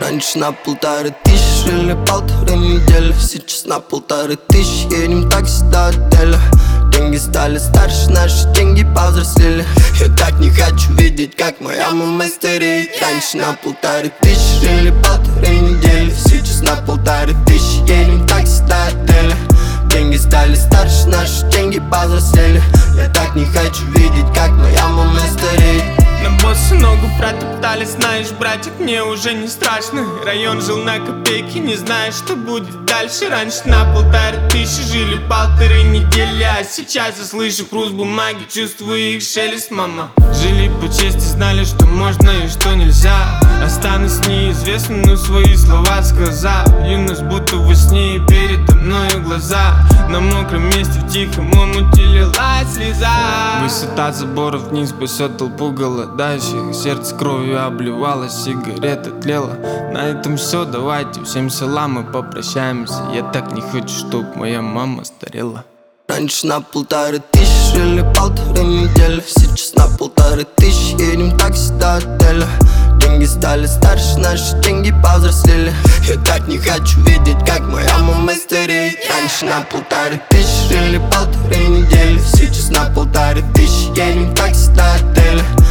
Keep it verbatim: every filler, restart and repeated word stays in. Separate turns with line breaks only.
Раньше на полторы тысячи жили полторы недели. Сейчас на полторы тысячи едем такси до отеля. Деньги стали старше, наши деньги повзрослели. Я так не хочу видеть, как моя мама стареет. Раньше на полторы тысячи жили полторы недели. Сейчас на полторы тысячи едем такси до отеля. Деньги стали старше, наши деньги повзрослели. Я так не хочу видеть, как моя мама стареет.
На боссы ногу протоптали, знаешь, братик, мне уже не страшно. Район жил на копейки, не знаешь, что будет дальше. Раньше на полторы тысячи жили полторы недели. А сейчас я слышу хруст бумаги, чувствую их шелест, мама. Жили по чести, знали, что можно и что нельзя. Останусь неизвестным, но свои слова сказал. Юность будто во сне и передо мною глаза. На мокром месте в тихом омуте лилась слеза. Высота заборов вниз спасет толпу голодающих. Сердце кровью обливалось, сигарета тлела. На этом все, давайте всем салам и попрощаемся. Я так не хочу, чтоб моя мама старела.
Раньше на полторы тысячи жили полторы недели. Сейчас на полторы тысячи едем такси до отеля. Деньги стали старше, наши деньги повзрослели. Я так не хочу видеть, как моя мама стареет. Раньше на полторы тысячи жили полторы недели. Сейчас на полторы тысячи едем такси до отеля.